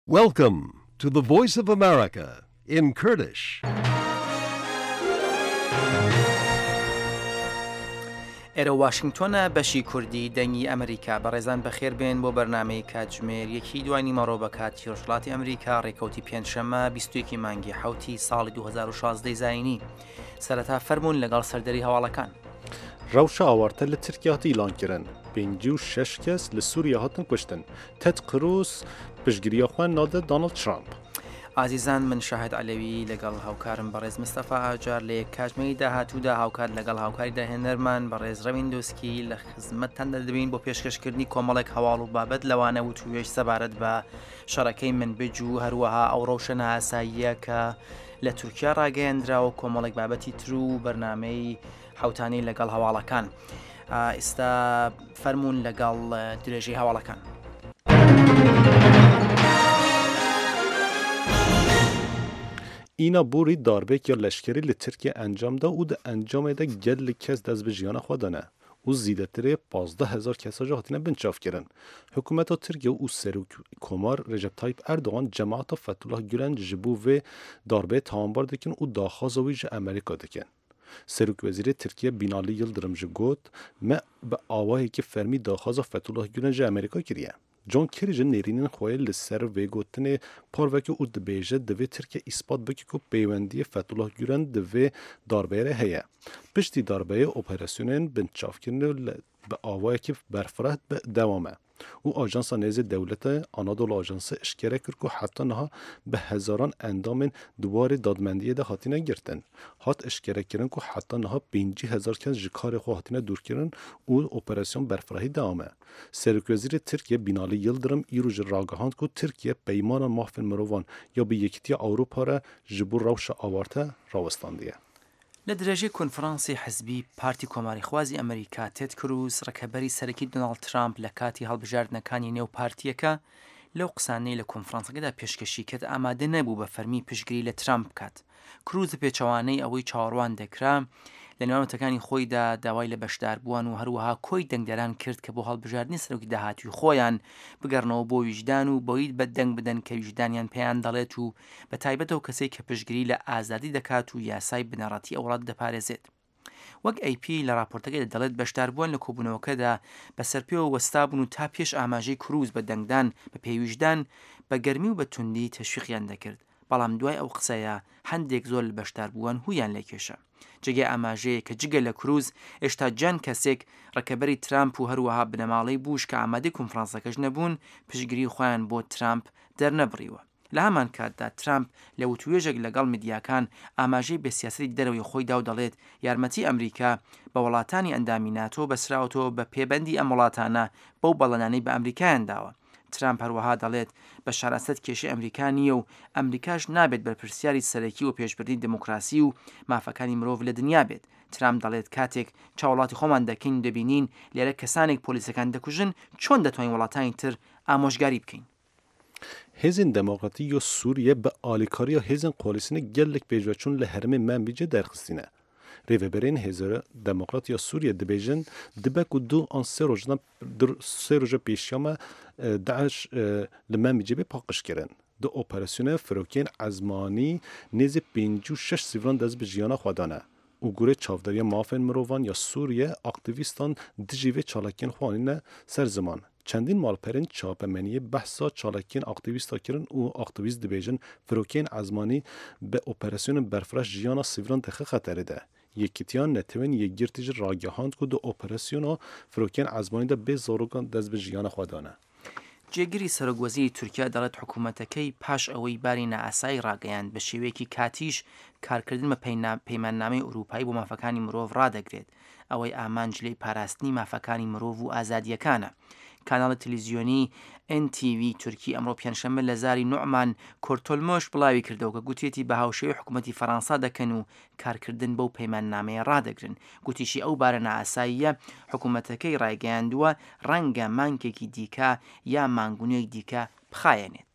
Welcome to the Voice of America in Kurdish. ئێرە واشنگتۆنە بەشی کوردی دەنگی ئەمریکا بەڕێزان بەخێربێن بۆ بەرنامەی کاتژمێر یەکی دوای نیمەڕۆ بە کاتی ڕۆژهەڵاتی ئەمریکا ڕێکەوتی پێنجشەممە 21 مانگی حوتی ساڵی 2016 زاینی سەرەتا فەرموون لەگەڵ سەردەری هەواڵەکان. Rewşa awarte li Tirkiye hatî îlan kirin. 56 kes li Sûriye hatin kuştin. Ted Cruz piştgiriya xwe nade Donald Trump. ئازیزان من شاهد عەلەوی لەگەڵ هاوکارم بەڕێز مستەفا ئاجار لە یەک کاتژمەری داهاتوودا هاوکات لەگەڵ هاوکاری داهێنەرمان بەڕێز ڕەویندۆسکی لە خزمەتتاندا دەبین بۆ پێشکەشکردنی کۆمەڵێک هەواڵ و بابەت لەوانە وتوێژ سەبارەت بە شەڕەکەی منبج و هەروەها ئەو ڕەوشەنە ئاساییە کە لە تورکیا ڕاگەیەندراوە کۆمەڵێک بابەتی تر و بەرنامەی حوتانی لەگەڵ هەواڵەکان. ئێستا فەرموون لەگەڵ درێژەی هەواڵەکان. Îna borî darbekiya leşkerî li Tirkiye encam da û di encamê de gelek kes dest bi jiyana xwe dane û zîdetirê 15,000 kes jî hatine binçavkirin. Hikûmeta Tirkiye û Serokkomar Recep Tayyip Erdogan cemaata Fethullah Gülen ji bo vê darbeyê tawanbar dikin û daxwaza wî ji Amerîka dikin. Serokvezîrê Tirkiye Binalî Yıldırım ji got me bi awayekî fermî daxwaza Fethullah Gülen ji Amerîka kiriye. John Kerry ji nêrînên xwe li ser vê gotinê parveke û dibêje divê Tirkiye îspat bike ku peywendiyê Fethullah Gülen di vê darbeyê re heye. Piştî darbeyê operasyonên binçavkirinê bi awayekî berfireh dewam e. û Ajansa Nêzê Dewletê Anadolu Ajansı işkere kir ku heta niha bi hezaran endamên diwarê dadmendiyê de hatine girtin. Hat işkerekirin ku heta niha 50,000 kes ji karê xwe hatine dûrkirin û operasyon berfirehî devam e. Serokvezîrê Tirkiye Binalî Yıldırım îro ji ragihand ku Tirkiye peymana mafên mirovan ya bi Yekîtiya Ewropa re ji bo rewşa awarte rawistandiye. لە درێژەی کۆنفرانسی حزبی پارتی کۆماریخوازی ئەمریکا تێد کروز ڕەکەبەری سەرەکی دۆناڵد ترامپ لە کاتی هەڵبژاردنەکانی نێو پارتیەکە لەو قسانەی لە کۆنفرانسەکەدا پێشکەشی کرد ئامادە نەبوو بە فەرمی پشتگیری لە ترامپ بکات. کروز پێچەوانەی ئەوەی چاوەڕوان دەکرا لە نێوانەتەکانی خۆیدا داوای لە بەشداربووان و هەروەها کۆی دەنگدەران کرد کە بۆ هەڵبژاردننی سەرۆکی داهاتووی خۆیان بگەڕنەوە بۆ ویژدان و بۆیت بە دەنگ بدەن کە ویژدانیان پێیان دەڵێت و بە تایبەتەوە کەسێک کە پشتگیری لە ئازادی دەکات و یاسای بنەڕەتی ئەو وڵات دەپارێزێت. وەک AP لە راپۆرتەکەی دەڵێت بەشداربووان لە کۆبوونەوەکەدا بەسەرپێوە وەستابوون و تا پێش ئاماژەی کروز بە دەنگدان بە پێویژدان بە گەرمی و بە توندی تەشویقیان دەکرد. بەڵام دوای ئەو قسەیە هەندێک زۆر لە بەشداربووان هویان لێکێشە. جگە ئاماژەیە کە جگە لە کروز ئێشتا جان کەسێک ڕەکەبەری ترامپ و هەروەها بنەماڵەی بوش کە ئامادەی کۆنفرانسەکەش نەبوون پشتگیری خۆیان بۆ ترامپ دەرنەبڕیوە. لە هەمان کاتدا ترامپ لە وتوێژێک لەگەڵ میدیاکان ئاماژەی بە سیاسەتی دەرەوەی خۆیدا و دەڵێت یارمەتی ئەمریکا بە وڵاتانی ئەندامی ناتۆ بەسراوەوە بە پێبەندی ئەم وڵاتانە بەو بەڵێنانەی بە ئەمریکایان داوە. ترامپ هەروەها دەڵێت بە شارەسەت کێشەی ئەمریکا نییە و ئەمریکاش نابێت بەرپرسیاری سەرەکی و پێشبردنی دموکراسی و مافەکانی مرۆڤ لە دنیا بێت. ترامپ دەڵێت کاتێک چاوەڵاتی خۆمان دەکەین دەبینین لێرە کەسانێک پۆلیسەکان دەکوژن چۆن دەتوانین وڵاتانی تر ئامۆژگاری بکەین. Hêzên Demokratî ya Sûriye bi alîkariya hêzên koalîsyonê gelek pêşveçûn li herêmê Menbicê derxistîne. Rêveberên Hêzên Demokrat ya Sûriye dibêjin dibe ku du an sê roja pêşiya me Daeş li Menbicê bê paqij kirin. Di operasyona firokên ezmanî nêzî 56 sîviran dest bi jiyana xwe dane. û gurê çavdariya mafên mirovan ya Sûriye aktivîstan dijî vê çalakiyên xwe anîne ser ziman. Çendîn malperên çapemeniyê behsa çalakiyên aktivîsta kirin û aktivîst dibêjin firokên ezmanî bi operasyonên berfireh jiyana sîviran dixe xeterê de. Yekîtiya Netewên Yekgirtî jî ragihand ku di operasyona firokên ezmanî de bê zarokan dest bi jiyana xwe dane. جێگیری سەرۆکوەزیری تورکیا دەڵێت حکوومەتەکەی پاش ئەوەی باری نائاسایی ڕاگەیاند بە شێوەیەکی کاتیش کارکردن بە پەیماننامەی ئوروپایی بۆ مافەکانی مرۆڤ ڕادەگرێت. ئەوەی ئامانج لێی پاراستنی مافەکانی مرۆڤ و ئازادیەکانە. کاناڵی تەلەڤیزیۆنی NTV تورکی ئەمڕۆ پێنجشەممە لە زاری نوعمان کۆرتۆلمۆش بڵاوی کردەوە کە گوتێتی بە هاوشێوەی حکوومەتی فەڕەنسا دەکەن و کارکردن بەو پەیماننامەیە ڕادەگرن. گوتیشی ئەو بارە نائاساییە حکوومەتەکەی ڕایگەیاندووە ڕەنگە مانگێکی دیکە یا مانگونەیەک دیکە بخایەنێت.